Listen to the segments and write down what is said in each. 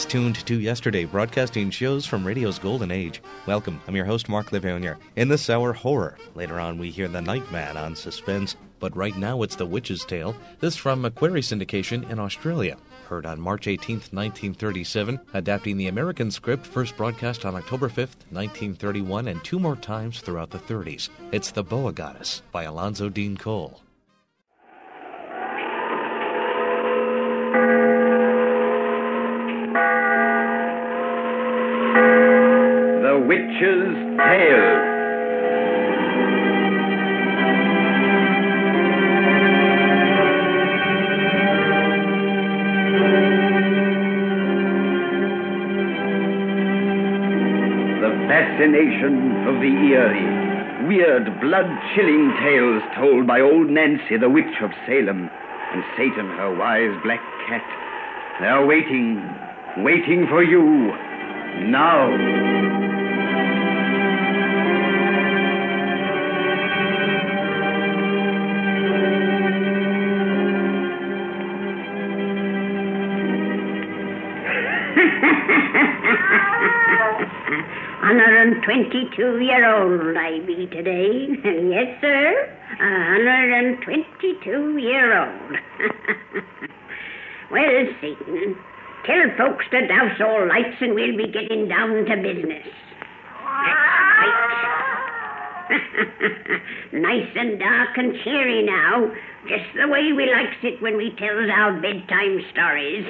It's Tuned to Yesterday, broadcasting shows from radio's golden age. Welcome, I'm your host, Mark Livonia. In this hour, horror. Later on, we hear The Nightman on Suspense. But right now, it's The Witch's Tale. This from Macquarie Syndication in Australia. Heard on March 18th, 1937, adapting the American script, first broadcast on October 5th, 1931, and two more times throughout the 30s. It's The Boa Goddess by Alonzo Dean Cole. The Witch's Tale. Fascination of the eerie, weird, blood-chilling tales told by old Nancy, the witch of Salem, and Satan, her wise black cat. They're waiting for you, now. And 22-year-old I be today. Yes, sir. 122-year-old. Well, Satan, tell folks to douse all lights and we'll be getting down to business. Nice and dark and cheery now, just the way we likes it when we tells our bedtime stories.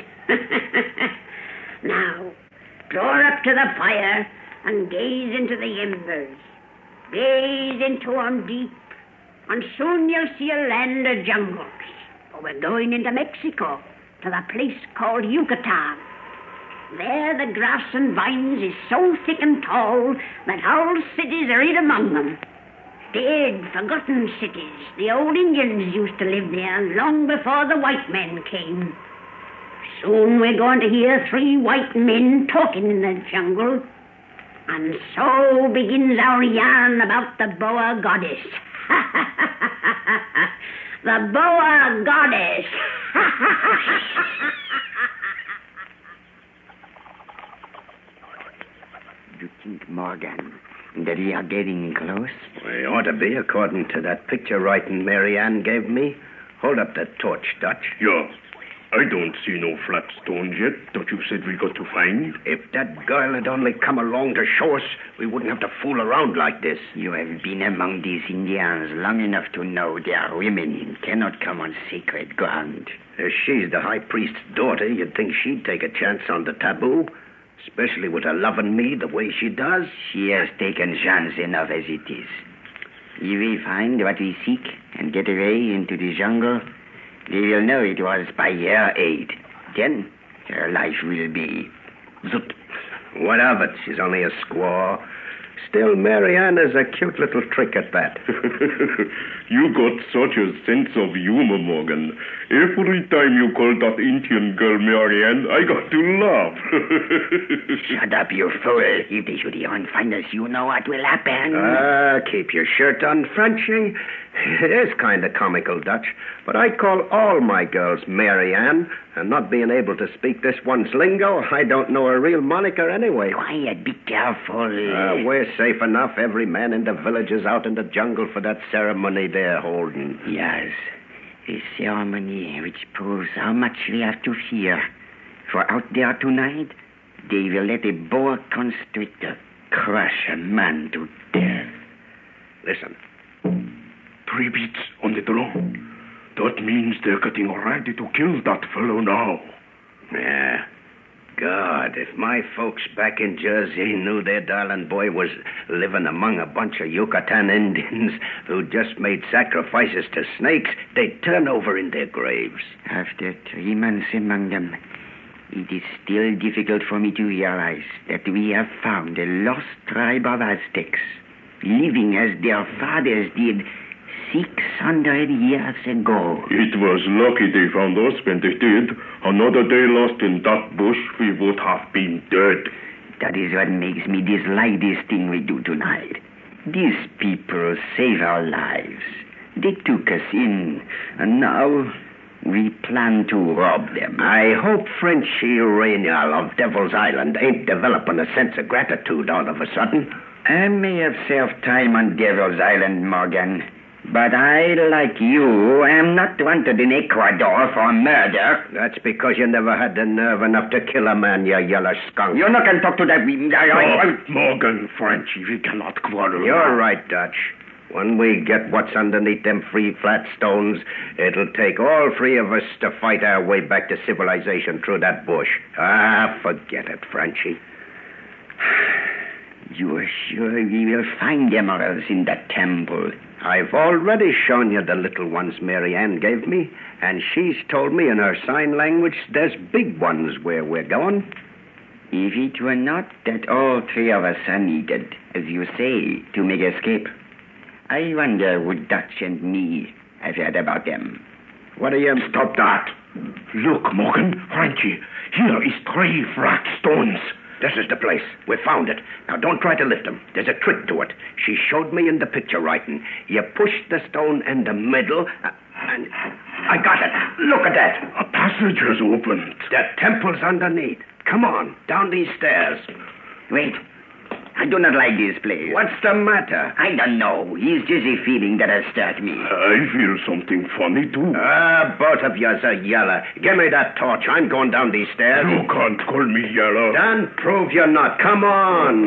Now, draw up to the fire and gaze into the embers. Gaze into 'em deep, and soon you'll see a land of jungles. For we're going into Mexico, to the place called Yucatan. There the grass and vines is so thick and tall that whole cities are hid among them. Dead, forgotten cities. The old Indians used to live there long before the white men came. Soon we're going to hear 3 white men talking in the jungle. And so begins our yarn about the Boa Goddess. The Boa Goddess. You think, Morgan, that we are getting close? We ought to be, according to that picture writing Mary Ann gave me. Hold up that torch, Dutch. Yeah. I don't see no flat stones yet that you said we got to find. If that girl had only come along to show us, we wouldn't have to fool around like this. You have been among these Indians long enough to know they are women and cannot come on sacred ground. If she's the high priest's daughter, you'd think she'd take a chance on the taboo. Especially with her loving me the way she does. She has taken chance enough as it is. If we find what we seek and get away into the jungle, we will know it was by your aid. Then her life will be zoot. What of it? She's only a squaw. Still, Mary Ann is a cute little trick at that. You got such a sense of humor, Morgan. Every time you call that Indian girl Mary Ann, I got to laugh. Shut up, you fool. If they should even find us, you know what will happen. Keep your shirt on, Frenchie. It is kind of comical, Dutch, but I call all my girls Mary Ann, and not being able to speak this one's lingo, I don't know her real moniker anyway. Quiet, be careful. We're safe enough. Every man in the village is out in the jungle for that ceremony they're holding. Yes, a ceremony which proves how much we have to fear. For out there tonight, they will let a boa constrictor crush a man to death. Listen. 3 beats on the drum. That means they're getting ready to kill that fellow now. Yeah. God, if my folks back in Jersey knew their darling boy was living among a bunch of Yucatan Indians who just made sacrifices to snakes, they'd turn over in their graves. After 3 months among them, it is still difficult for me to realize that we have found a lost tribe of Aztecs, living as their fathers did 600 years ago. It was lucky they found us when they did. Another day lost in that bush, we would have been dead. That is what makes me dislike this thing we do tonight. These people save our lives. They took us in, and now We plan to rob them. I hope Frenchy Rainier of Devil's Island ain't developing a sense of gratitude all of a sudden. I may have served time on Devil's Island, Morgan. But I, like you, am not wanted in Ecuador for murder. That's because you never had the nerve enough to kill a man, you yellow skunk. You're not going to talk to that... Morgan, Frenchy, we cannot quarrel. You're right, Dutch. When we get what's underneath them free flat stones, it'll take all three of us to fight our way back to civilization through that bush. Forget it, Frenchy. You are sure we will find emeralds in the temple? I've already shown you the little ones Mary Ann gave me, and she's told me in her sign language there's big ones where we're going. If it were not that all three of us are needed, as you say, to make escape, I wonder would Dutch and me have heard about them. What do you... Stop that. Look, Morgan, Frenchy, here is 3 flat stones. This is the place. We found it. Now, don't try to lift them. There's a trick to it. She showed me in the picture writing. You push the stone in the middle, and I got it. Look at that. A passage has opened. The temple's underneath. Come on, down these stairs. Wait. I do not like this place. What's the matter? I don't know. It's just a feeling that has stirred me. I feel something funny, too. Both of yous are yellow. Give me that torch. I'm going down these stairs. You can't call me yellow. Then prove you're not. Come on.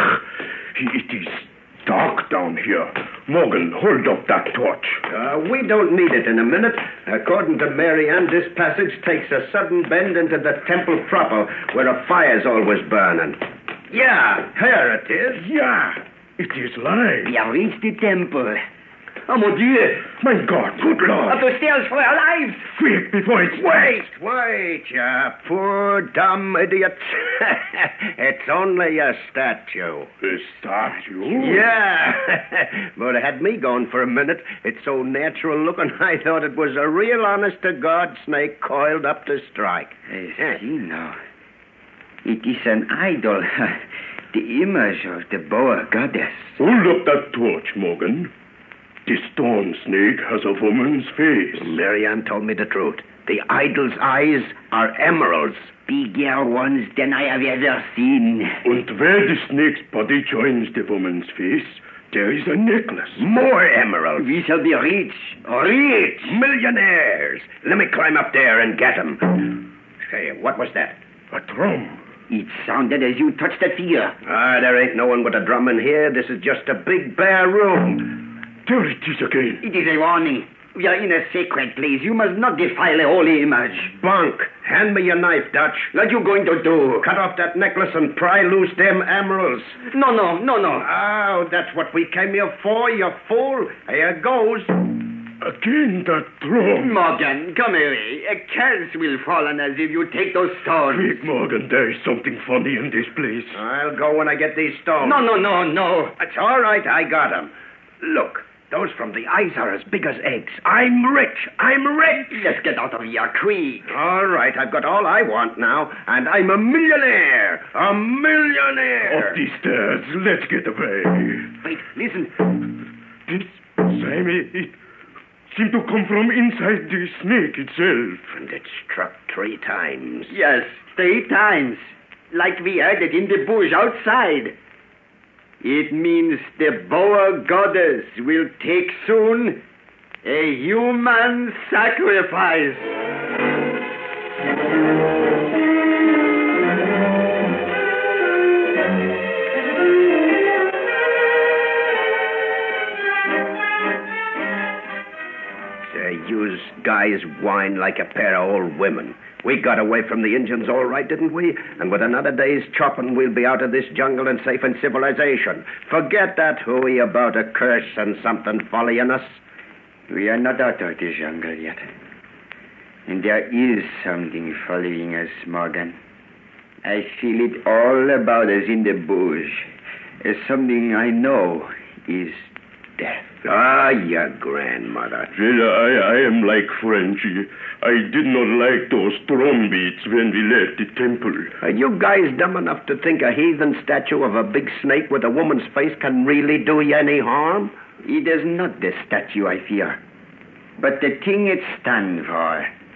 It is dark down here. Morgan, hold up that torch. We don't need it in a minute. According to Mary Ann, this passage takes a sudden bend into the temple proper, where a fire's always burning. Yeah, here it is. Yeah, it is light. We have reached the temple. Oh, mon Dieu. My God, good Lord. Up the stairs for our lives. Quick, before it's... Wait, you poor dumb idiot. It's only a statue. A statue? Yeah. But it had me going for a minute. It's so natural looking, I thought it was a real honest-to-God snake coiled up to strike. I see now. It is an idol. The image of the boa goddess. Hold up that torch, Morgan. The stone snake has a woman's face. Mary Ann told me the truth. The idol's eyes are emeralds. Bigger ones than I have ever seen. And where the snake's body joins the woman's face, there is a necklace. More emeralds. We shall be rich. Rich! Millionaires. Let me climb up there and get them. Hey, what was that? A drum. It sounded as you touched that figure. There ain't no one with a drum in here. This is just a big bare room. There it is again. It is a warning. We are in a sacred place. You must not defile a holy image. Bunk. Hand me your knife, Dutch. What are you going to do? Cut off that necklace and pry loose them emeralds. No. Oh, that's what we came here for, you fool. Here goes. Again, that drum. Morgan, come away. A curse will fall on us if you take those stones. Quick, Morgan, there is something funny in this place. I'll go when I get these stones. No. It's all right, I got them. Look, those from the eyes are as big as eggs. I'm rich. Let's get out of here quick. All right, I've got all I want now, and I'm a millionaire. Up these stairs, let's get away. Wait, listen. This Sammy, it seemed to come from inside the snake itself. And it struck 3 times. Yes, 3 times. Like we heard it in the bush outside. It means the boa goddess will take soon a human sacrifice. You guys whine like a pair of old women. We got away from the Indians all right, didn't we? And with another day's chopping, we'll be out of this jungle and safe in civilization. Forget that hooey about a curse and something following us. We are not out of the jungle yet. And there is something following us, Morgan. I feel it all about us in the bush. As something I know is death. Your grandmother. Well, I am like Frenchy. I did not like those drum beats when we left the temple. Are you guys dumb enough to think a heathen statue of a big snake with a woman's face can really do you any harm? It is not the statue I fear, but the thing it stands for.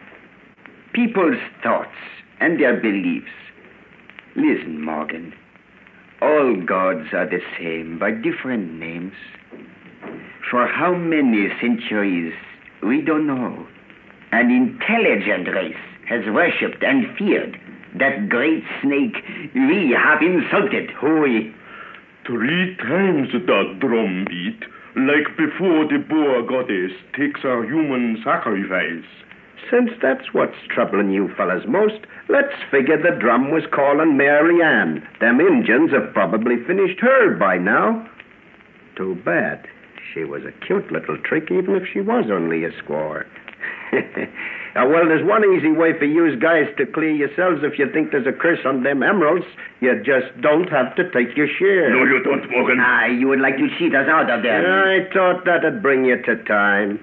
people's thoughts and their beliefs. Listen, Morgan. All gods are the same, by different names. For how many centuries, we don't know. An intelligent race has worshipped and feared that great snake we have insulted. We. 3 times that drum beat, like before the boar goddess takes our human sacrifice. Since that's what's troubling you fellas most, let's figure the drum was calling Mary Ann. Them Injuns have probably finished her by now. Too bad. She was a cute little trick, even if she was only a squaw. Well, there's one easy way for you guys to clear yourselves if you think there's a curse on them emeralds. You just don't have to take your share. No, you don't, Morgan. You would like to cheat us out of them. I thought that'd bring you to time.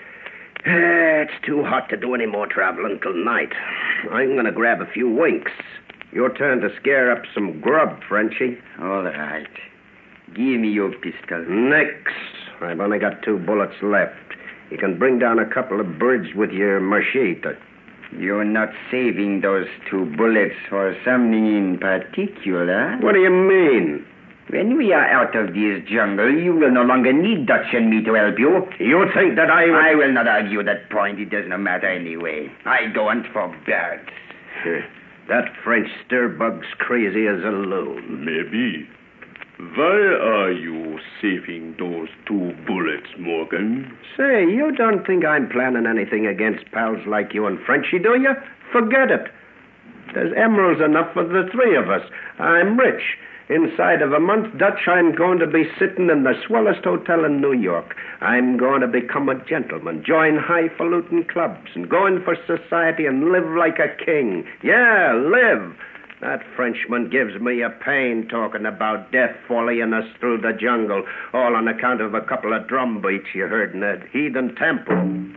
It's too hot to do any more traveling till night. I'm going to grab a few winks. Your turn to scare up some grub, Frenchie. All right. Give me your pistol. Nix. I've only got 2 bullets left. You can bring down a couple of birds with your machete. You're not saving those 2 bullets for something in particular? What do you mean? When we are out of this jungle, you will no longer need Dutch and me to help you. You think that I will not argue that point. It does not matter anyway. I go hunt for birds. That French stir-bug's crazy as a loon. Maybe. Why are you saving those 2 bullets, Morgan? Say, you don't think I'm planning anything against pals like you and Frenchie, do you? Forget it. There's emeralds enough for the 3 of us. I'm rich. Inside of a month, Dutch, I'm going to be sitting in the swellest hotel in New York. I'm going to become a gentleman, join highfalutin clubs, and go in for society and live like a king. Yeah, live. That Frenchman gives me a pain talking about death following us through the jungle, all on account of a couple of drum beats you heard in a heathen temple.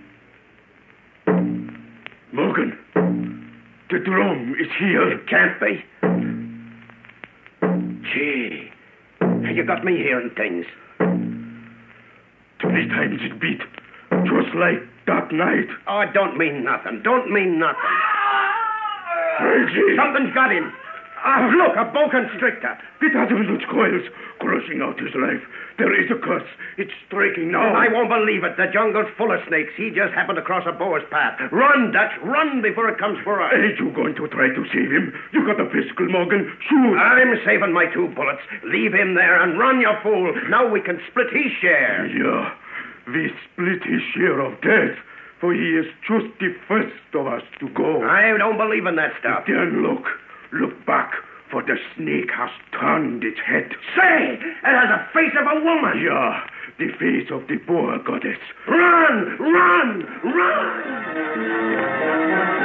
Morgan, the drum is here. It can't be. Gee, you got me hearing things. 3 times it beat, just like that night. Oh, it don't mean nothing. Don't mean nothing. Frenchie! Something's got him. Look, a boa constrictor. It has those coils crushing out his life. There is a curse. It's striking now. I won't believe it. The jungle's full of snakes. He just happened to cross a boa's path. Run, Dutch. Run before it comes for us. Ain't you going to try to save him? You got a pistol, Morgan. Shoot. I'm saving my 2 bullets. Leave him there and run, you fool. Now we can split his share. Yeah, we split his share of death, for he is just the first of us to go. I don't believe in that stuff. Then look back, for the snake has turned its head. Say, it has a face of a woman. Yeah, the face of the boar goddess. Run, run, run!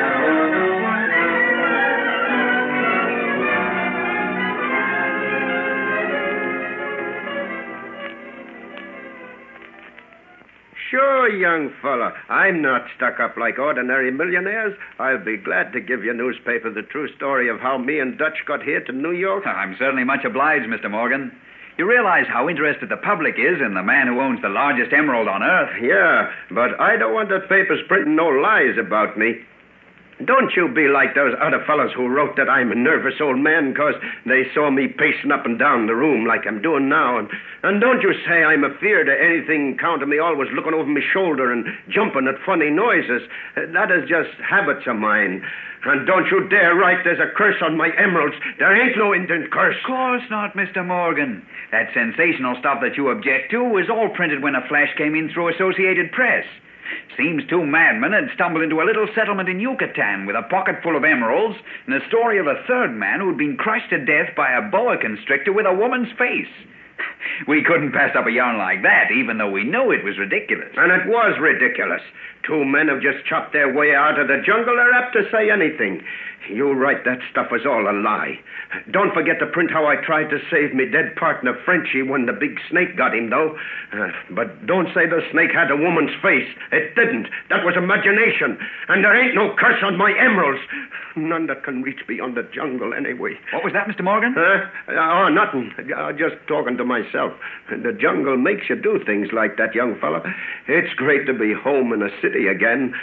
Sure, young fella. I'm not stuck up like ordinary millionaires. I'll be glad to give your newspaper the true story of how me and Dutch got here to New York. I'm certainly much obliged, Mr. Morgan. You realize how interested the public is in the man who owns the largest emerald on Earth. Yeah, but I don't want the papers printing no lies about me. Don't you be like those other fellows who wrote that I'm a nervous old man because they saw me pacing up and down the room like I'm doing now. And don't you say I'm afeard of anything count of me always looking over my shoulder and jumping at funny noises. That is just habits of mine. And don't you dare write there's a curse on my emeralds. There ain't no Indian curse. Of course not, Mr. Morgan. That sensational stuff that you object to was all printed when a flash came in through Associated Press. Seems 2 madmen had stumbled into a little settlement in Yucatan with a pocket full of emeralds and a story of a 3rd man who'd been crushed to death by a boa constrictor with a woman's face. We couldn't pass up a yarn like that, even though we knew it was ridiculous. And it was ridiculous. 2 men have just chopped their way out of the jungle. They're apt to say anything. You write that stuff was all a lie. Don't forget to print how I tried to save me dead partner Frenchie when the big snake got him, though. But don't say the snake had a woman's face. It didn't. That was imagination. And there ain't no curse on my emeralds. None that can reach beyond the jungle, anyway. What was that, Mr. Morgan? Oh, nothing. Just talking to myself. The jungle makes you do things like that, young fella. It's great to be home in a city again.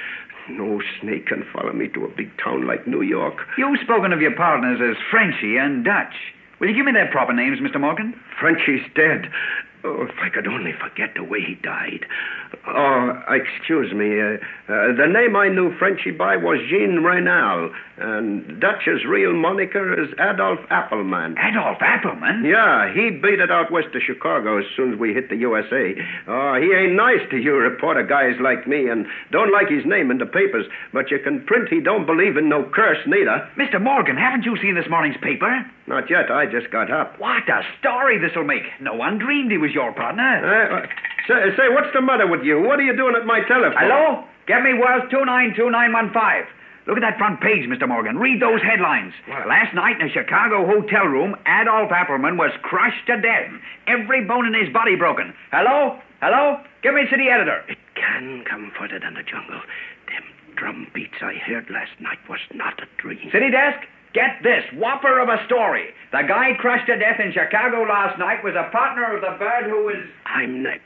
No snake can follow me to a big town like New York. You've spoken of your partners as Frenchy and Dutch. Will you give me their proper names, Mr. Morgan? Frenchy's dead. Oh, if I could only forget the way he died. Oh, excuse me. The name I knew Frenchy by was Jean Reynal, and Dutch's real moniker is Adolf Appleman. Adolf Appleman? Yeah, he beat it out west of Chicago as soon as we hit the USA. Oh, he ain't nice to you reporter guys like me, and don't like his name in the papers, but you can print he don't believe in no curse neither. Mr. Morgan, haven't you seen this morning's paper? Not yet. I just got up. What a story this'll make. No one dreamed he was your partner. Say, what's the matter with you? What are you doing at my telephone? Hello? Get me Wells 292915. Look at that front page, Mr. Morgan. Read those headlines. What? Last night in a Chicago hotel room, Adolf Appleman was crushed to death. Every bone in his body broken. Hello? Hello? Give me city editor. It can come further than the jungle. Them drum beats I heard last night was not a dream. City desk? Get this, whopper of a story. The guy crushed to death in Chicago last night was a partner of the bird who was... I'm next.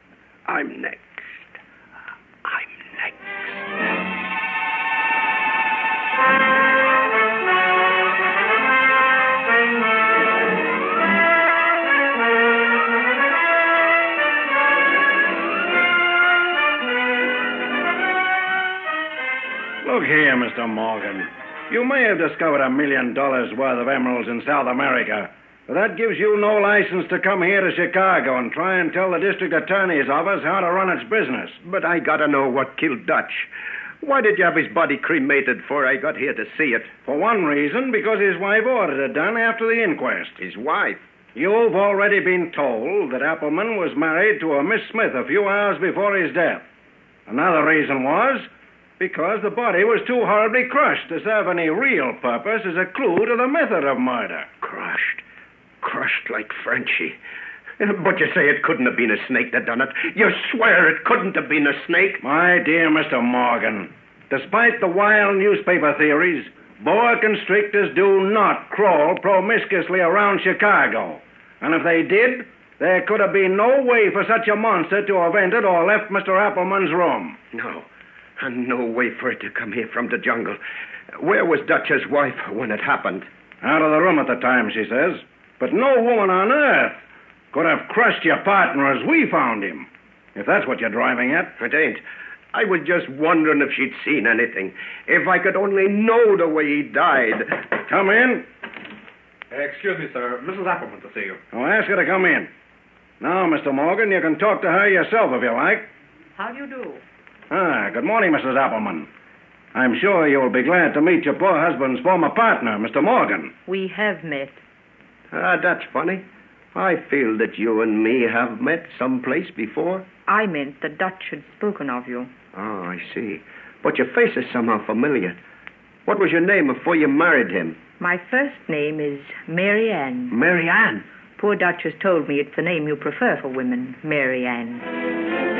Look here, Mr. Morgan. You may have discovered $1 million worth of emeralds in South America, but that gives you no license to come here to Chicago and try and tell the district attorney's office how to run its business. But I gotta know what killed Dutch. Why did you have his body cremated before I got here to see it? For one reason, because his wife ordered it done after the inquest. His wife? You've already been told that Appleman was married to a Miss Smith a few hours before his death. Another reason was because the body was too horribly crushed to serve any real purpose as a clue to the method of murder. Crushed like Frenchy. But you say it couldn't have been a snake that done it. You swear it couldn't have been a snake? My dear Mr. Morgan, despite the wild newspaper theories, boa constrictors do not crawl promiscuously around Chicago. And if they did, there could have been no way for such a monster to have entered or left Mr. Appleman's room. No. And no way for it to come here from the jungle. Where was Dutch's wife when it happened? Out of the room at the time, she says. But no woman on earth could have crushed your partner as we found him, if that's what you're driving at. It ain't. I was just wondering if she'd seen anything. If I could only know the way he died. Come in. Excuse me, sir. Mrs. Appleman to see you. Oh, ask her to come in. Now, Mr. Morgan, you can talk to her yourself if you like. How do you do? Good morning, Mrs. Appleman. I'm sure you'll be glad to meet your poor husband's former partner, Mr. Morgan. We have met. That's funny. I feel that you and me have met someplace before. I meant that Dutch had spoken of you. Oh, I see. But your face is somehow familiar. What was your name before you married him? My first name is Mary Ann. Mary Ann? Poor Dutch has told me it's the name you prefer for women, Mary Ann.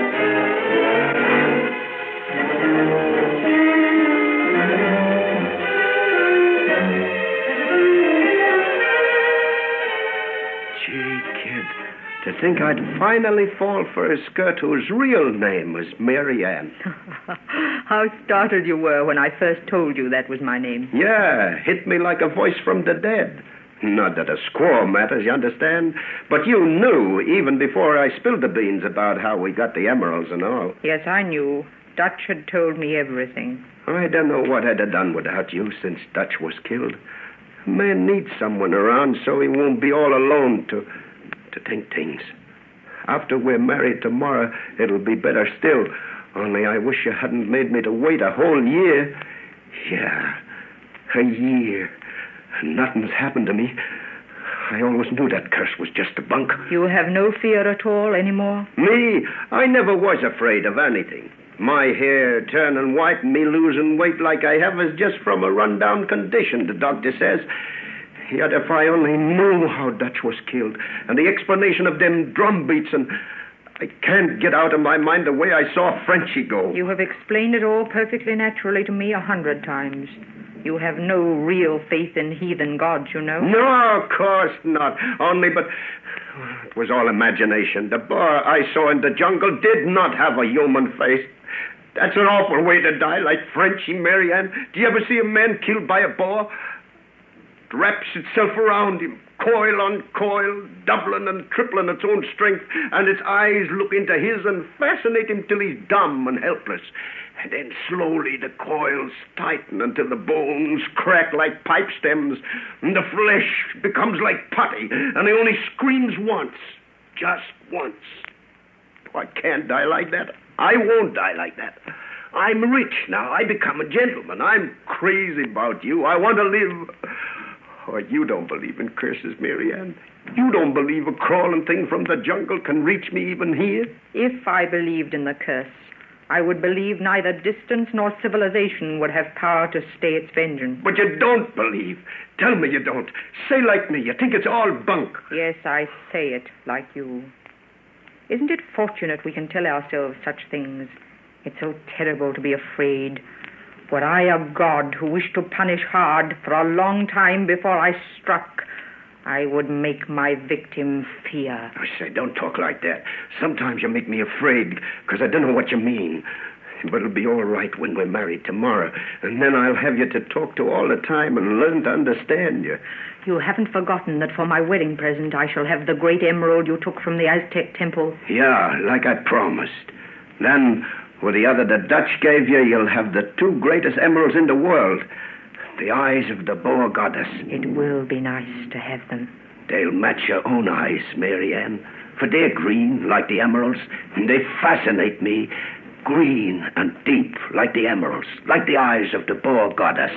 To think I'd finally fall for a skirt whose real name was Mary Ann. How startled you were when I first told you that was my name. Yeah, hit me like a voice from the dead. Not that a squaw matters, you understand? But you knew, even before I spilled the beans, about how we got the emeralds and all. Yes, I knew. Dutch had told me everything. I don't know what I'd have done without you since Dutch was killed. A man needs someone around so he won't be all alone to think things. After we're married tomorrow, it'll be better still. Only I wish you hadn't made me to wait a whole year. Yeah, a year. Nothing's happened to me. I always knew that curse was just a bunk. You have no fear at all anymore? Me? I never was afraid of anything. My hair turning white and me losing weight like I have is just from a run-down condition, the doctor says. Yet if I only knew how Dutch was killed and the explanation of them drum beats, and I can't get out of my mind the way I saw Frenchy go. You have explained it all perfectly naturally to me 100 times. You have no real faith in heathen gods, you know. No, of course not. But it was all imagination. The boar I saw in the jungle did not have a human face. That's an awful way to die, like Frenchy, Marianne. Do you ever see a man killed by a boa? It wraps itself around him, coil on coil, doubling and tripling its own strength, and its eyes look into his and fascinate him till he's dumb and helpless. And then slowly the coils tighten until the bones crack like pipe stems, and the flesh becomes like putty, and he only screams once, just once. I can't die like that. I won't die like that. I'm rich now. I become a gentleman. I'm crazy about you. I want to live. Oh, you don't believe in curses, Marianne. You don't believe a crawling thing from the jungle can reach me even here? If I believed in the curse, I would believe neither distance nor civilization would have power to stay its vengeance. But you don't believe. Tell me you don't. Say like me. You think it's all bunk. Yes, I say it like you. Isn't it fortunate we can tell ourselves such things? It's so terrible to be afraid. Were I a god who wished to punish hard for a long time before I struck, I would make my victim fear. I say, don't talk like that. Sometimes you make me afraid, because I don't know what you mean. But it'll be all right when we're married tomorrow, and then I'll have you to talk to all the time and learn to understand you. You haven't forgotten that for my wedding present I shall have the great emerald you took from the Aztec temple? Yeah, like I promised. Then, with the other the Dutch gave you, you'll have the two greatest emeralds in the world. The eyes of the boa goddess. It will be nice to have them. They'll match your own eyes, Marianne. For they're green, like the emeralds, and they fascinate me. Green and deep, like the emeralds, like the eyes of the boa goddess.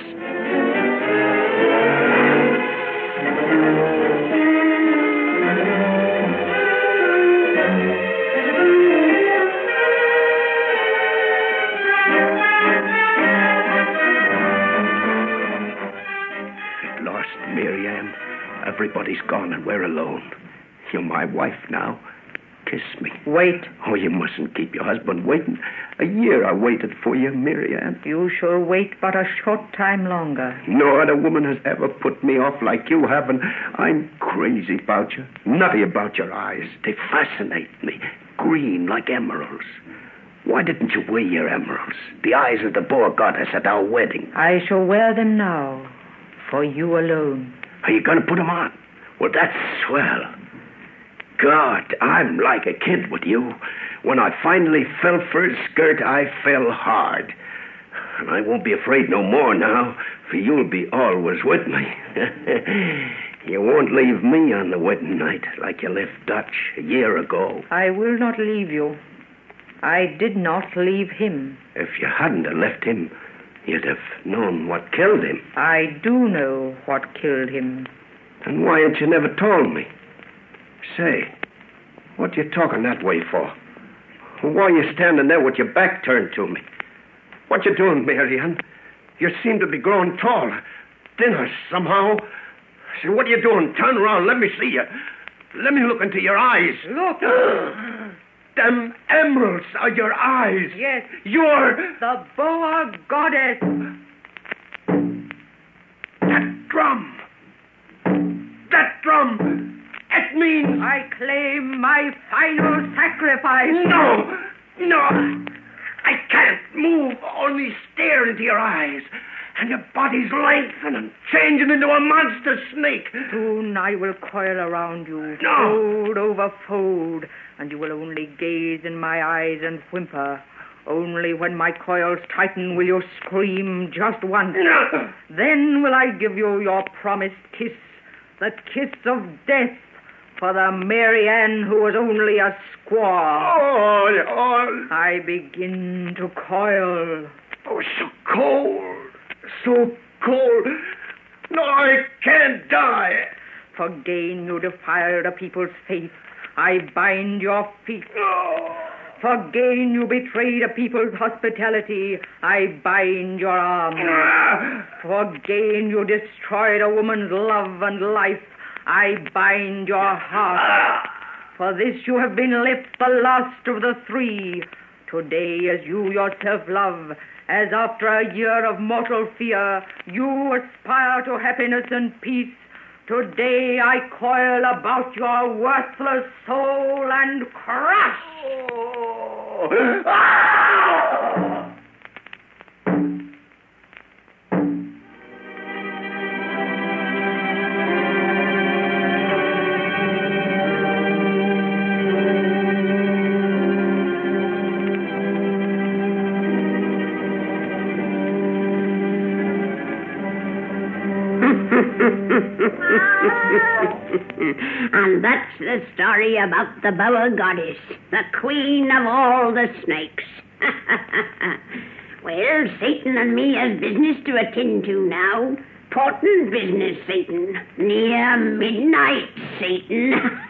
At last, Marianne, everybody's gone and we're alone. You're my wife now. Kiss me. Wait. Oh, you mustn't keep your husband waiting. A year I waited for you, Marianne. You shall wait but a short time longer. No other woman has ever put me off like you have, and I'm crazy about you. Nutty about your eyes. They fascinate me. Green like emeralds. Why didn't you wear your emeralds? The eyes of the boa goddess at our wedding. I shall wear them now. For you alone. Are you going to put them on? Well, that's swell. God, I'm like a kid with you. When I finally fell for his skirt, I fell hard. And I won't be afraid no more now, for you'll be always with me. You won't leave me on the wedding night like you left Dutch a year ago. I will not leave you. I did not leave him. If you hadn't have left him, you'd have known what killed him. I do know what killed him. And why ain't you never told me? Say, what you talking that way for? Why are you standing there with your back turned to me? What you doing, Marianne? You seem to be growing taller, thinner somehow. Say, what are you doing? Turn around, let me see you. Let me look into your eyes. Look. Them emeralds are your eyes. Yes. You're... the boa goddess. That drum. That drum. It means... I claim my final sacrifice. No. I can't move, only stare into your eyes. And your body's lengthening, changing into a monster snake. Soon I will coil around you, No. fold over fold, and you will only gaze in my eyes and whimper. Only when my coils tighten will you scream just once. No. Then will I give you your promised kiss, the kiss of death, for the Marianne who was only a squaw. Oh. I begin to coil. Oh, so cold. So cold. No, I can't die. For gain you defiled a people's faith. I bind your feet. Oh. For gain you betrayed a people's hospitality. I bind your arms. For gain you destroyed a woman's love and life. I bind your heart. For this you have been left the last of the three. Today, as you yourself love, as after a year of mortal fear, you aspire to happiness and peace, today I coil about your worthless soul and crush. Oh. And that's the story about the Boa Goddess, the queen of all the snakes. Well, Satan and me has business to attend to now. Important business, Satan. Near midnight, Satan.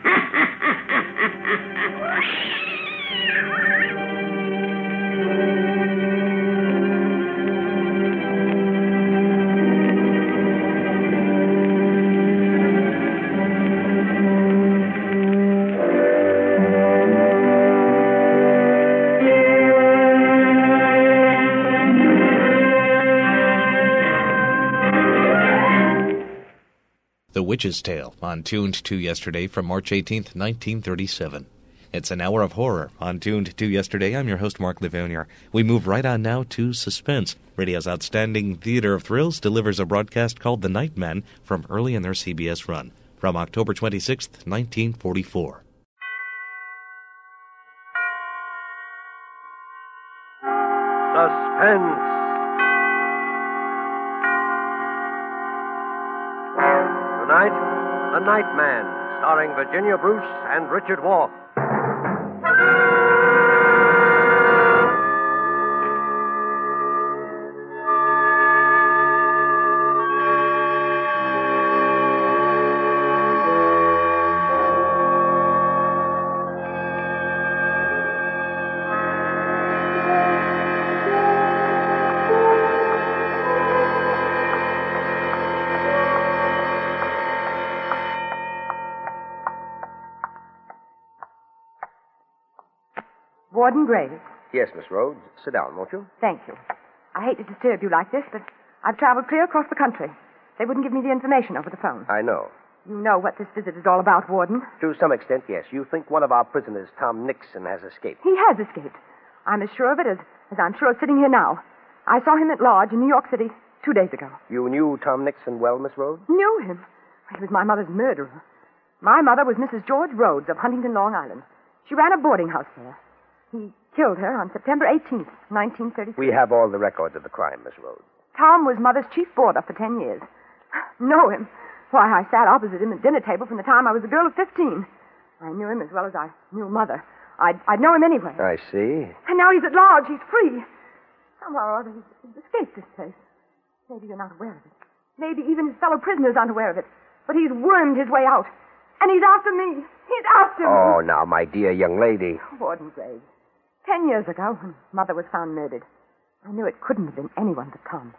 The Witch's Tale, on Tuned to Yesterday from March 18th, 1937. It's an hour of horror on Tuned to Yesterday. I'm your host, Mark Livounier. We move right on now to Suspense. Radio's outstanding theater of thrills delivers a broadcast called The Nightman from early in their CBS run, from October 26th, 1944. Suspense. Tonight, The Nightman, starring Virginia Bruce and Richard Wolff. Warden Graves. Yes, Miss Rhodes. Sit down, won't you? Thank you. I hate to disturb you like this, but I've traveled clear across the country. They wouldn't give me the information over the phone. I know. You know what this visit is all about, Warden. To some extent, yes. You think one of our prisoners, Tom Nixon, has escaped. He has escaped. I'm as sure of it as I'm sure of sitting here now. I saw him at Lodge in New York City 2 days ago. You knew Tom Nixon well, Miss Rhodes? Knew him? He was my mother's murderer. My mother was Mrs. George Rhodes of Huntington, Long Island. She ran a boarding house there. He killed her on September 18th, 1933. We have all the records of the crime, Miss Rhodes. Tom was Mother's chief boarder for 10 years. Know him? Why, I sat opposite him at dinner table from the time I was a girl of 15. I knew him as well as I knew Mother. I'd know him anyway. I see. And now he's at Lodge. He's free. Somehow or other, he's escaped this place. Maybe you're not aware of it. Maybe even his fellow prisoners aren't aware of it. But he's wormed his way out. And he's after me. He's after me. Oh, now, my dear young lady. Warden Graves. 10 years ago, when Mother was found murdered, I knew it couldn't have been anyone but Tom.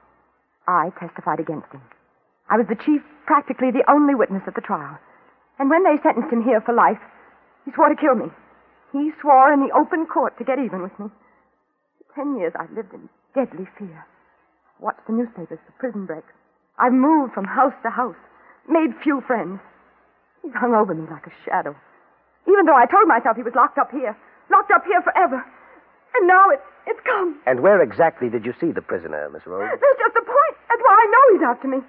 I testified against him. I was the chief, practically the only witness at the trial. And when they sentenced him here for life, he swore to kill me. He swore in the open court to get even with me. For 10 years, I've lived in deadly fear. Watched the newspapers for prison breaks. I've moved from house to house, made few friends. He's hung over me like a shadow. Even though I told myself he was locked up here forever. And now it's come. And where exactly did you see the prisoner, Miss Rhodes? That's just the point. That's why I know he's after me.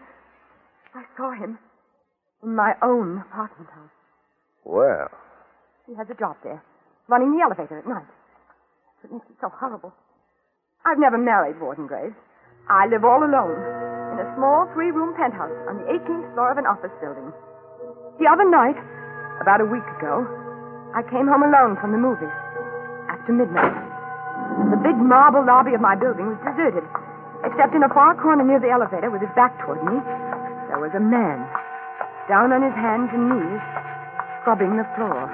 I saw him in my own apartment house. Well. He has a job there, running the elevator at night. It makes it so horrible. I've never married, Warden Graves. I live all alone in a small 3-room penthouse on the 18th floor of an office building. The other night, about a week ago, I came home alone from the movies after midnight. The big marble lobby of my building was deserted, except in a far corner near the elevator with his back toward me, there was a man, down on his hands and knees, scrubbing the floor.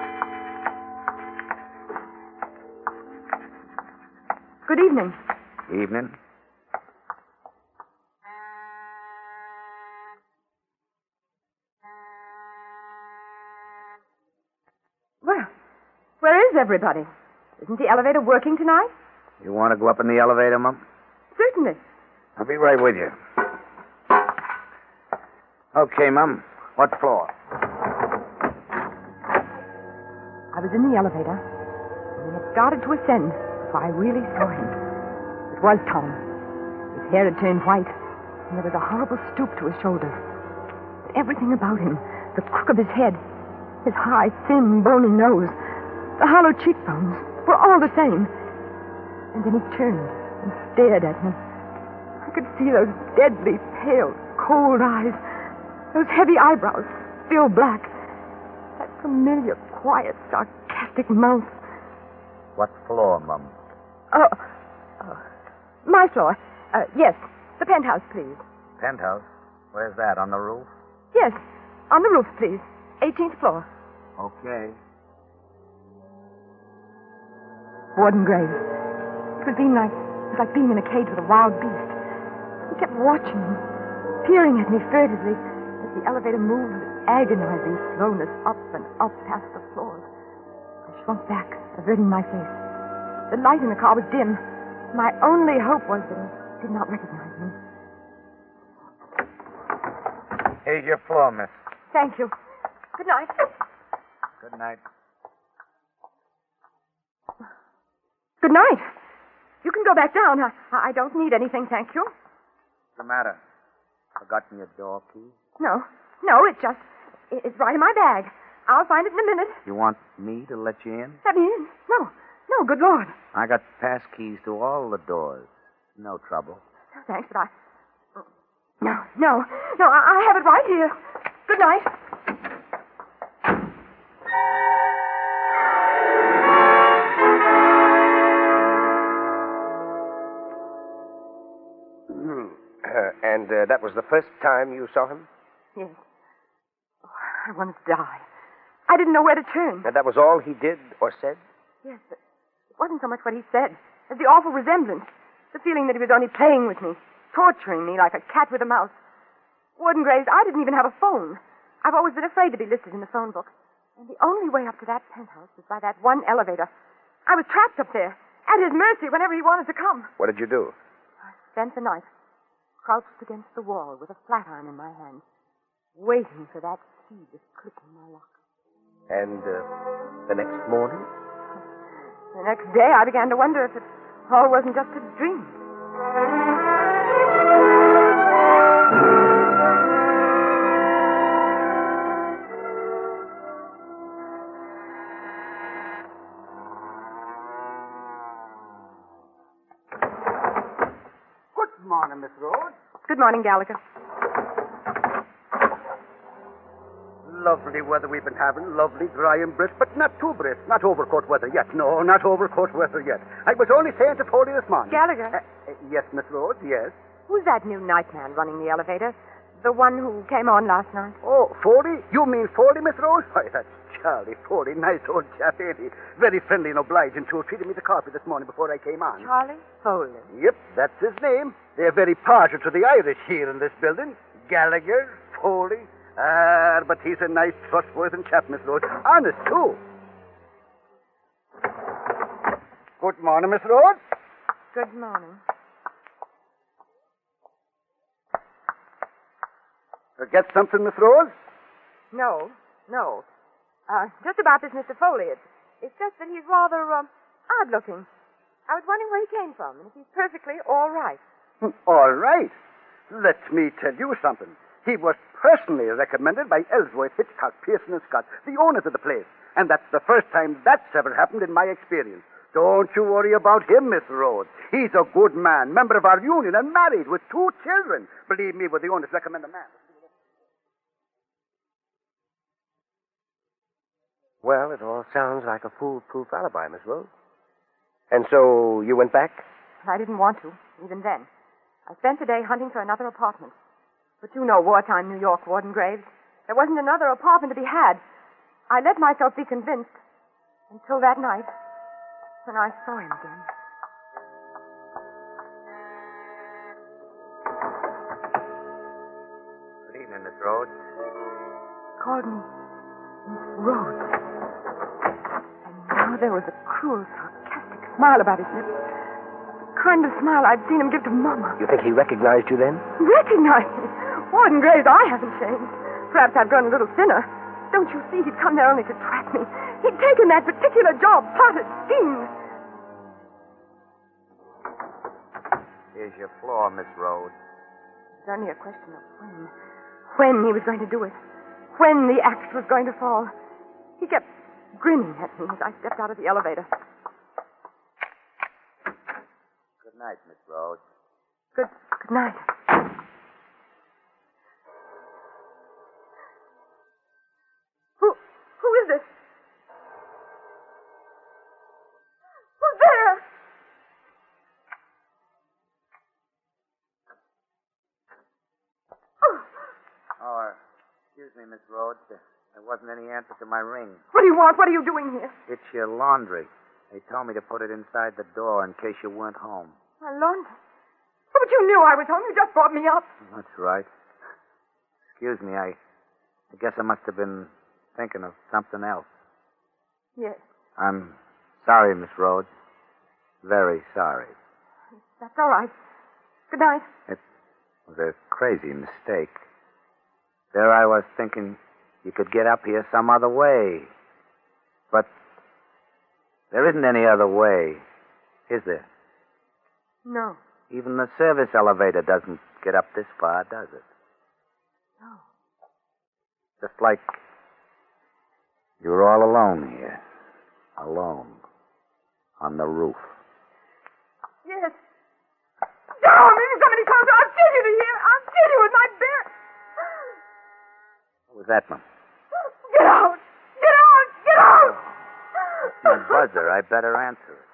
Good evening. Evening. Well, where is everybody? Isn't the elevator working tonight? You want to go up in the elevator, Mum? Certainly. I'll be right with you. Okay, Mum. What floor? I was in the elevator, and he had started to ascend before I really saw him. It was Tom. His hair had turned white, and there was a horrible stoop to his shoulders. But everything about him, the crook of his head, his high, thin, bony nose, the hollow cheekbones, were all the same. And then he turned and stared at me. I could see those deadly, pale, cold eyes, Those heavy eyebrows, still black. That familiar, quiet, sarcastic mouth. What floor, Mum? Oh, my floor. Yes, the penthouse, please. Penthouse? Where's that, on the roof? Yes, on the roof, please. 18th floor. Okay. Warden Graves. It was like being in a cage with a wild beast. He kept watching me, peering at me furtively as the elevator moved with agonizing slowness up and up past the floors. I shrunk back, averting my face. The light in the car was dim. My only hope was that he did not recognize me. Here's your floor, miss. Thank you. Good night. Good night. Good night. You can go back down. I don't need anything, thank you. What's the matter? Forgotten your door key? No, it's right in my bag. I'll find it in a minute. You want me to let you in? Let me in? No, good Lord. I got pass keys to all the doors. No trouble. Thanks, but No, I have it right here. Good night. And that was the first time you saw him? Yes. Oh, I wanted to die. I didn't know where to turn. And that was all he did or said? Yes, but it wasn't so much what he said as the awful resemblance. The feeling that he was only playing with me, torturing me like a cat with a mouse. Warden Graves, I didn't even have a phone. I've always been afraid to be listed in the phone book. And the only way up to that penthouse was by that one elevator. I was trapped up there, at his mercy whenever he wanted to come. What did you do? I spent the night crouched against the wall with a flat iron in my hand, waiting for that key to click in my lock. And the next morning? The next day, I began to wonder if it all wasn't just a dream. Good morning, Miss Rhodes. Good morning, Gallagher. Lovely weather we've been having. Lovely, dry and brisk, but not too brisk. Not overcoat weather yet. No, not overcoat weather yet. I was only saying to Foley this morning. Gallagher? Yes, Miss Rhodes, yes. Who's that new night man running the elevator? The one who came on last night? Oh, Foley? You mean Foley, Miss Rhodes? Why, that's Charlie Foley. Nice old chap, ain't he? Very friendly and obliging, too. Treated me to coffee this morning before I came on. Charlie Foley? Yep, that's his name. They're very partial to the Irish here in this building. Gallagher, Foley. But he's a nice, trustworthy chap, Miss Rhodes. Honest, too. Good morning, Miss Rhodes. Good morning. Forget something, Miss Rhodes? No. Just about this Mr. Foley. It's just that he's rather odd-looking. I was wondering where he came from, and if he's perfectly all right. All right. Let me tell you something. He was personally recommended by Ellsworth, Hitchcock, Pearson, and Scott, the owners of the place. And that's the first time that's ever happened in my experience. Don't you worry about him, Miss Rhodes. He's a good man, member of our union, and married with 2 children. Believe me, when the owners recommend a man. Well, it all sounds like a foolproof alibi, Miss Rhodes. And so you went back? I didn't want to, even then. I spent the day hunting for another apartment. But you know wartime New York, Warden Graves. There wasn't another apartment to be had. I let myself be convinced until that night when I saw him again. Good evening, Miss Rhodes. Called me Miss Rhodes. And now there was a cruel, sarcastic smile about his lips. The kind of smile I'd seen him give to Mama. You think he recognized you then? Recognized me? Warden Graves, I haven't changed. Perhaps I've grown a little thinner. Don't you see? He'd come there only to trap me. He'd taken that particular job, plotted, schemed. Here's your floor, Miss Rhodes. It's only a question of when. When he was going to do it. When the axe was going to fall. He kept grinning at me as I stepped out of the elevator. Good night, Miss Rhodes. Good night. me, Miss Rhodes. There wasn't any answer to my ring. What do you want? What are you doing here? It's your laundry. They told me to put it inside the door in case you weren't home. My laundry? Oh, but you knew I was home. You just brought me up. That's right. Excuse me, I guess I must have been thinking of something else. Yes. I'm sorry, Miss Rhodes. Very sorry. That's all right. Good night. It was a crazy mistake. There I was thinking you could get up here some other way. But there isn't any other way, is there? No. Even the service elevator doesn't get up this far, does it? No. Just like you're all alone here. Alone. On the roof. Yes. Oh, if you come any closer, I'll kill you to here. I'll kill you with my bare... What was that, Mum? Get out! Get out! Get out! My buzzer. I better answer it.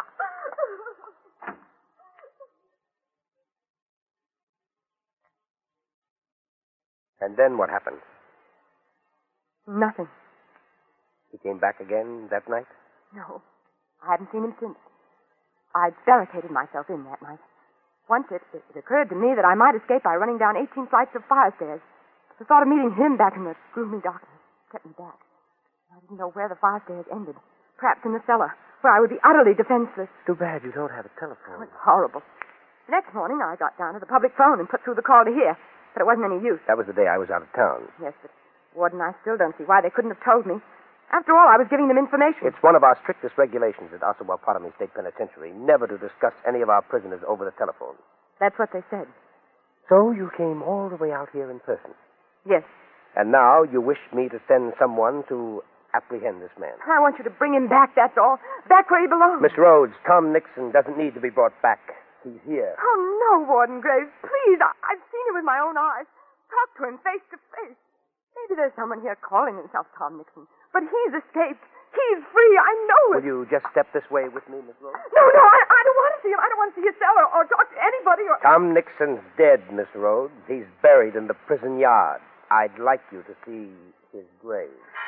And then what happened? Nothing. He came back again that night? No. I haven't seen him since. I barricaded myself in that night. Once it occurred to me that I might escape by running down 18 flights of fire stairs. The thought of meeting him back in the gloomy darkness kept me back. I didn't know where the fire stairs ended. Perhaps in the cellar, where I would be utterly defenseless. Too bad you don't have a telephone. Oh, it's horrible. The next morning, I got down to the public phone and put through the call to here. But it wasn't any use. That was the day I was out of town. Yes, but Warden, I still don't see why they couldn't have told me. After all, I was giving them information. It's one of our strictest regulations at Osawatomie State Penitentiary never to discuss any of our prisoners over the telephone. That's what they said. So you came all the way out here in person? Yes. And now you wish me to send someone to apprehend this man? I want you to bring him back, that's all. Back where he belongs. Miss Rhodes, Tom Nixon doesn't need to be brought back. He's here. Oh, no, Warden Graves. Please, I've seen him with my own eyes. Talk to him face to face. Maybe there's someone here calling himself Tom Nixon. But he's escaped. He's free. I know it. Will you just step this way with me, Miss Rhodes? No, I don't want to see him. I don't want to see his cell or talk to anybody or... Tom Nixon's dead, Miss Rhodes. He's buried in the prison yard. I'd like you to see his grave.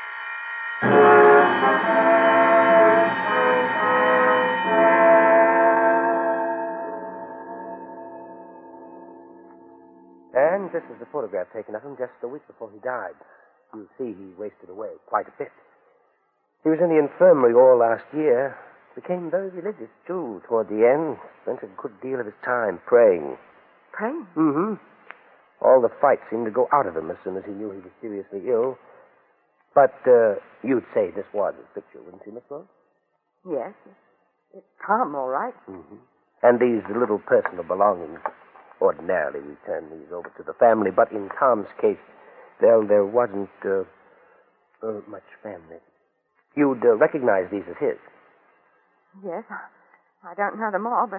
And this is the photograph taken of him just a week before he died. You see, he wasted away quite a bit. He was in the infirmary all last year. Became very religious, too, toward the end. Spent a good deal of his time praying. Praying? Mm-hmm. All the fight seemed to go out of him as soon as he knew he was seriously ill. But you'd say this was his picture, wouldn't you, Miss Rhodes? Yes. It's Tom, all right. Mm-hmm. And these little personal belongings, ordinarily we turn these over to the family, but in Tom's case, there wasn't much family. You'd recognize these as his. Yes. I don't know them all, but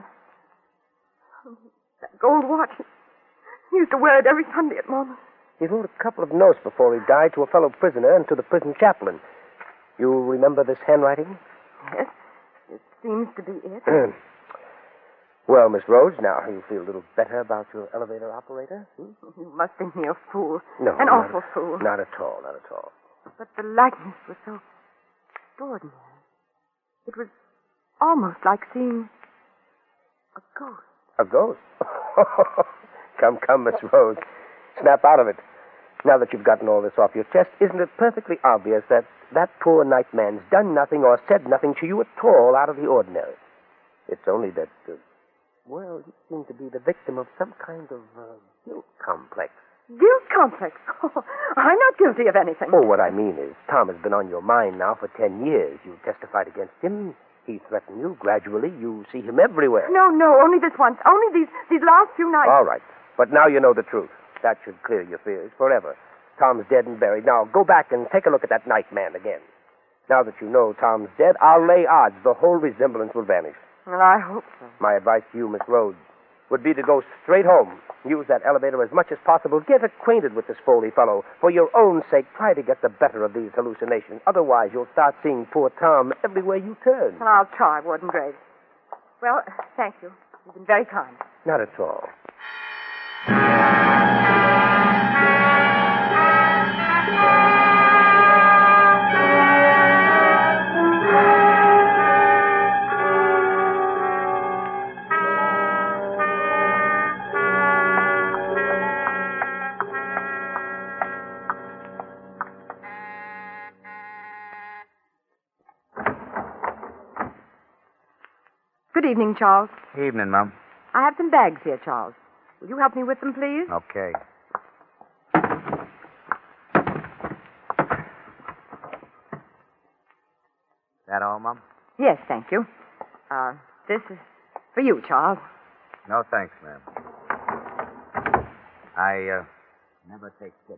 that gold watch, he used to wear it every Sunday at Mama's. He wrote a couple of notes before he died to a fellow prisoner and to the prison chaplain. You remember this handwriting? Yes. It seems to be it. Well, Miss Rhodes, now you feel a little better about your elevator operator? You must think me a fool. No. An awful fool. Not at all, not at all. But the likeness was so extraordinary. It was almost like seeing a ghost. A ghost? Come, Miss Rhodes. Snap out of it. Now that you've gotten all this off your chest, isn't it perfectly obvious that that poor night man's done nothing or said nothing to you at all out of the ordinary? It's only that, you seem to be the victim of some kind of guilt complex. Guilt complex? Oh, I'm not guilty of anything. Oh, what I mean is, Tom has been on your mind now for 10 years. You testified against him. He threatened you. Gradually, you see him everywhere. No, only this once. Only these last few nights. All right. But now you know the truth. That should clear your fears forever. Tom's dead and buried. Now, go back and take a look at that night man again. Now that you know Tom's dead, I'll lay odds the whole resemblance will vanish. Well, I hope so. My advice to you, Miss Rhodes, would be to go straight home. Use that elevator as much as possible. Get acquainted with this Foley fellow. For your own sake, try to get the better of these hallucinations. Otherwise, you'll start seeing poor Tom everywhere you turn. Well, I'll try, Warden Graves. Well, thank you. You've been very kind. Not at all. Good evening, Charles. Evening, Mum. I have some bags here, Charles. Will you help me with them, please? Okay. That all, Mum? Yes, thank you. This is for you, Charles. No, thanks, ma'am. I never take tips.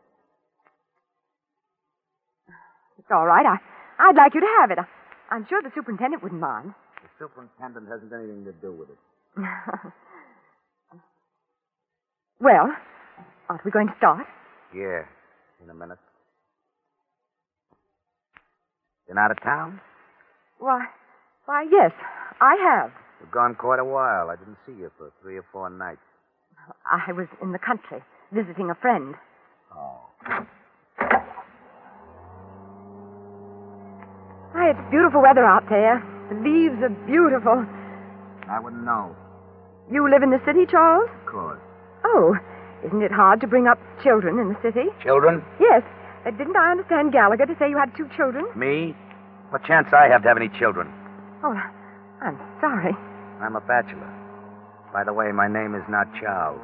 It's all right. I'd like you to have it. I'm sure the superintendent wouldn't mind. The superintendent hasn't anything to do with it. Well, aren't we going to start? Yeah, in a minute. Been out of town? Why, yes, I have. You've gone quite a while. I didn't see you for 3 or 4 nights. I was in the country, visiting a friend. Oh. Why, it's beautiful weather out there. The leaves are beautiful. I wouldn't know. You live in the city, Charles? Of course. Oh, isn't it hard to bring up children in the city? Children? Yes. Didn't I understand Gallagher to say you had 2 children? Me? What chance I have to have any children? Oh, I'm sorry. I'm a bachelor. By the way, my name is not Charles.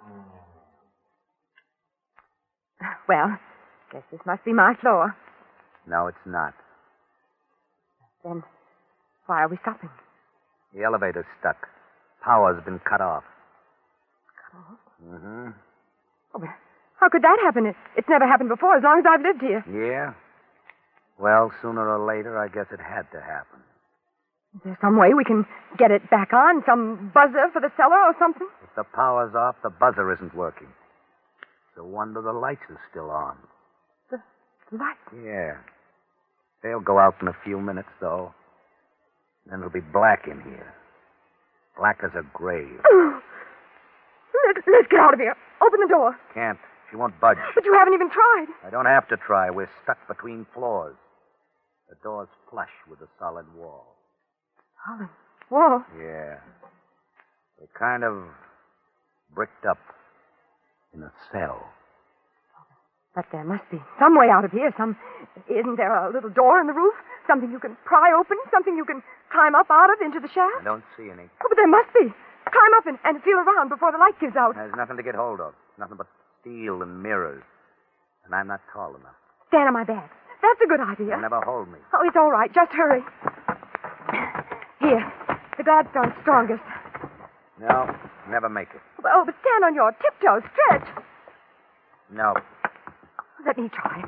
Well, guess this must be my floor. No, it's not. Then why are we stopping? The elevator's stuck. Power's been cut off. Cut off? Mm-hmm. Oh, but how could that happen? It's never happened before, as long as I've lived here. Yeah? Well, sooner or later, I guess it had to happen. Is there some way we can get it back on? Some buzzer for the cellar or something? If the power's off, the buzzer isn't working. It's a wonder the lights are still on. The lights? Yeah. They'll go out in a few minutes, though. Then it'll be black in here. Black as a grave. Let's get out of here. Open the door. Can't. She won't budge. But you haven't even tried. I don't have to try. We're stuck between floors. The door's flush with a solid wall. Solid wall? Yeah. We're kind of bricked up in a cell. But there must be some way out of here. Isn't there a little door in the roof? Something you can pry open? Something you can climb up out of into the shaft? I don't see any. Oh, but there must be. Climb up and feel around before the light gives out. There's nothing to get hold of. Nothing but steel and mirrors. And I'm not tall enough. Stand on my back. That's a good idea. They'll never hold me. Oh, it's all right. Just hurry. Here. The Gladstone's strongest. No, never make it. Oh, but stand on your tiptoes. Stretch. No. Let me try.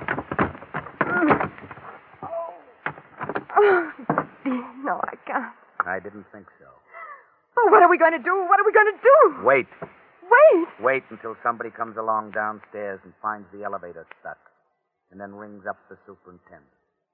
Oh, no, I can't. I didn't think so. Oh, what are we going to do? What are we going to do? Wait. Wait. Wait until somebody comes along downstairs and finds the elevator stuck. And then rings up the superintendent.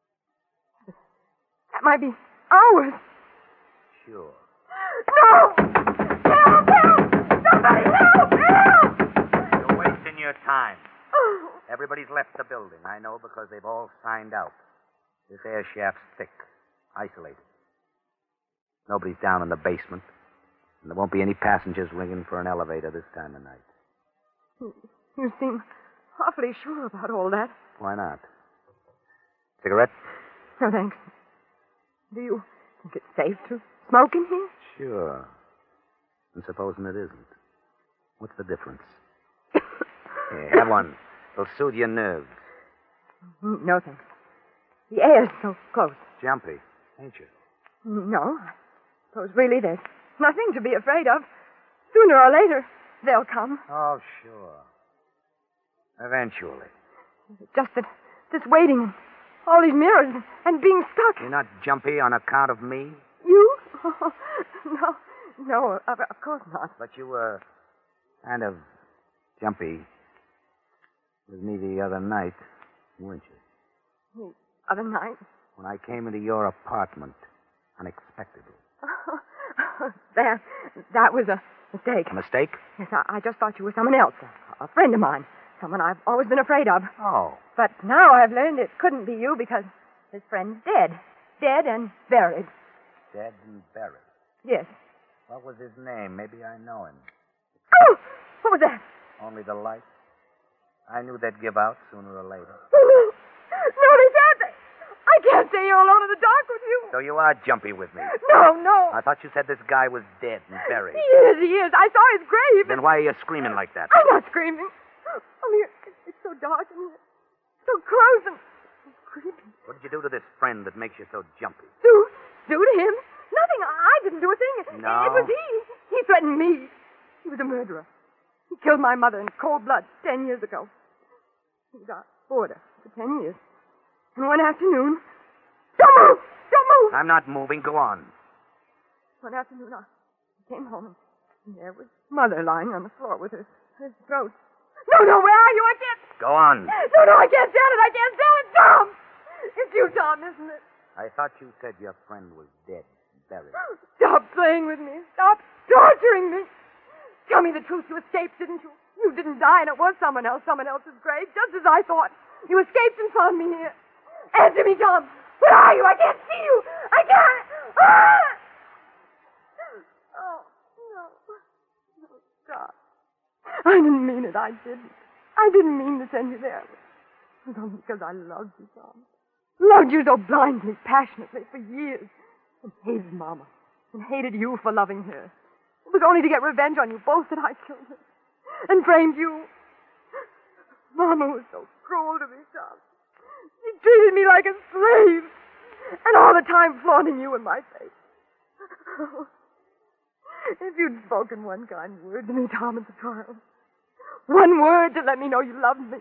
That might be hours. Sure. No! Help! Help! Somebody help! Help! You're wasting your time. Oh. Everybody's left the building. I know because they've all signed out. This air shaft's thick. Isolated. Nobody's down in the basement. And there won't be any passengers ringing for an elevator this time of night. You seem awfully sure about all that. Why not? Cigarette? No, thanks. Do you think it's safe to smoke in here? Sure. And supposing it isn't. What's the difference? Here, have one. It'll soothe your nerves. No, thanks. The air's so close. Jumpy, ain't you? No. I suppose really there's nothing to be afraid of. Sooner or later, they'll come. Oh, sure. Eventually. It's just that this waiting and all these mirrors and being stuck. You're not jumpy on account of me? You? Oh, no, of course not. But you were kind of jumpy with me the other night, weren't you? The other night? When I came into your apartment unexpectedly. That was a mistake. A mistake? Yes, I just thought you were someone else, a friend of mine, someone I've always been afraid of. Oh. But now I've learned it couldn't be you because his friend's dead. Dead and buried. Dead and buried? Yes. What was his name? Maybe I know him. Oh! What was that? Only the light. I knew they'd give out sooner or later. No, they said. I I can't stay here alone in the dark with you. So you are jumpy with me. No. I thought you said this guy was dead and buried. He is. I saw his grave. Then why are you screaming like that? I'm not screaming. Only it's so dark in here. So close and creepy. What did you do to this friend that makes you so jumpy? Do to him? Nothing. I didn't do a thing. No? It was he. He threatened me. He was a murderer. He killed my mother in cold blood 10 years ago. He was our boarder for 10 years. And one afternoon... Don't move! I'm not moving. Go on. One afternoon, I came home, and there was Mother lying on the floor with her throat. No, where are you? I can't... Go on. No, I can't stand it. I can't stand it. Tom! It's you, Tom, isn't it? I thought you said your friend was dead and buried. Stop playing with me. Stop torturing me. Tell me the truth. You escaped, didn't you? You didn't die, and it was someone else's grave, just as I thought. You escaped and found me here. Answer me, Tom. Where are you? I can't see you. I can't. Ah! Oh, no. No, stop. I didn't mean it. I didn't mean to send you there. It was only because I loved you, Tom. Loved you so blindly, passionately, for years. And hated Mama. And hated you for loving her. It was only to get revenge on you both that I killed her. And framed you. Mama was so cruel to me, Tom. She treated me like a slave. And all the time flaunting you in my face. Oh, if you'd spoken one kind word to me, Tom, at the trial. One word to let me know you loved me.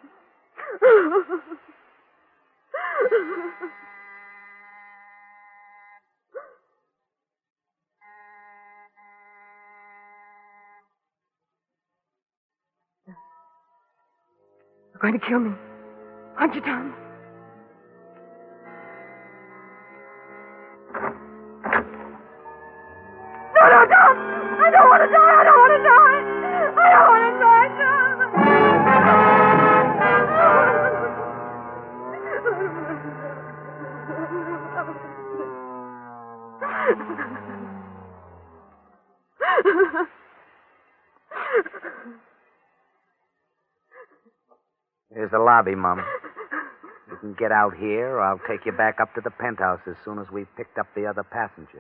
You're going to kill me, aren't you, Tom? No, Tom! I don't want to die! I don't want to die! I don't want to die, Tom! Here's the lobby, Mum. You can get out here, or I'll take you back up to the penthouse as soon as we've picked up the other passenger.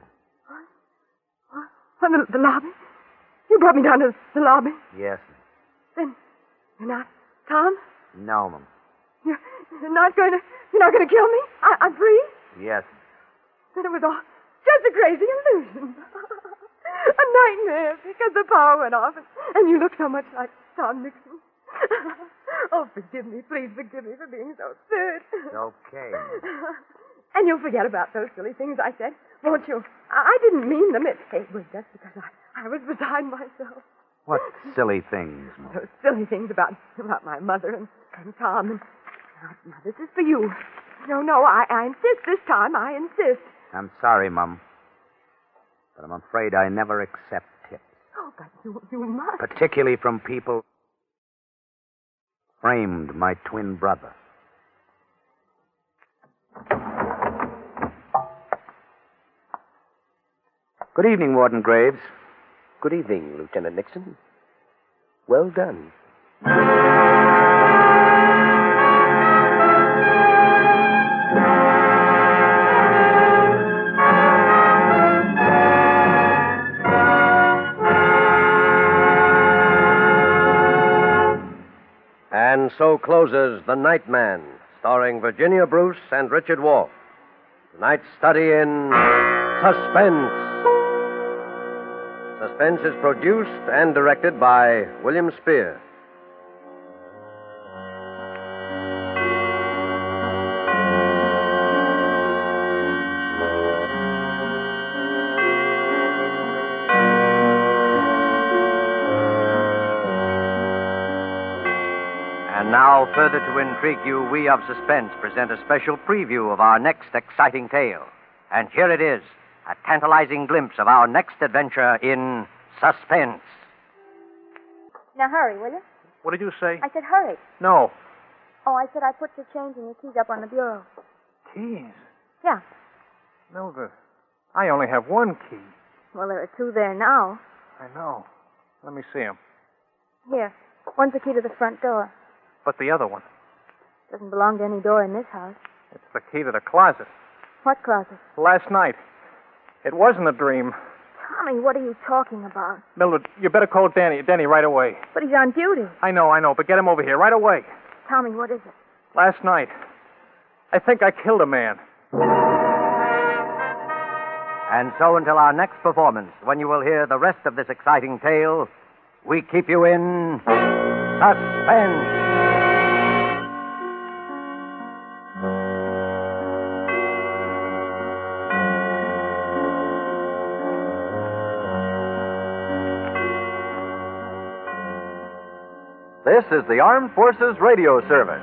What? The lobby? You brought me down to the lobby? Yes. Then you're not Tom? No, Mum. You're not going to kill me? I'm free? Yes. Then it was all just a crazy illusion. A nightmare because the power went off and you look so much like Tom Nixon. Oh, forgive me. Please forgive me for being so absurd. It's okay. And you'll forget about those silly things I said, won't you? I didn't mean them. It was just because I was beside myself. What silly things, Mom? Those silly things about my mother and Tom. And now, this is for you. No, I insist this time. I insist. I'm sorry, Mum. But I'm afraid I never accept tips. Oh, but you must. Particularly from people framed my twin brother. Good evening, Warden Graves. Good evening, Lieutenant Nixon. Well done. And so closes The Night Man, starring Virginia Bruce and Richard Wolff. Tonight's study in Suspense. Suspense is produced and directed by William Spear. And now, further to intrigue you, we of Suspense present a special preview of our next exciting tale. And here it is, a tantalizing glimpse of our next adventure in Suspense. Now hurry, will you? What did you say? I said hurry. No. Oh, I said I put your change and your keys up on the bureau. Keys? Yeah. Mildred, I only have one key. Well, there are two there now. I know. Let me see them. Here. One's the key to the front door. But the other one? Doesn't belong to any door in this house. It's the key to the closet. What closet? Last night. It wasn't a dream. Tommy, what are you talking about? Mildred, you better call Denny right away. But he's on duty. I know, but get him over here right away. Tommy, what is it? Last night, I think I killed a man. And so until our next performance, when you will hear the rest of this exciting tale, we keep you in suspense. This is the Armed Forces Radio Service.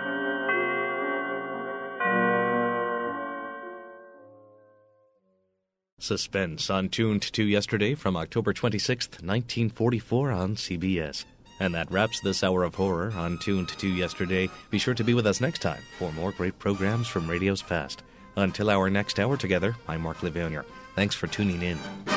Suspense on Tuned to Yesterday from October 26th, 1944 on CBS. And that wraps this hour of horror on Tuned to Yesterday. Be sure to be with us next time for more great programs from radio's past. Until our next hour together, I'm Mark Levonier. Thanks for tuning in.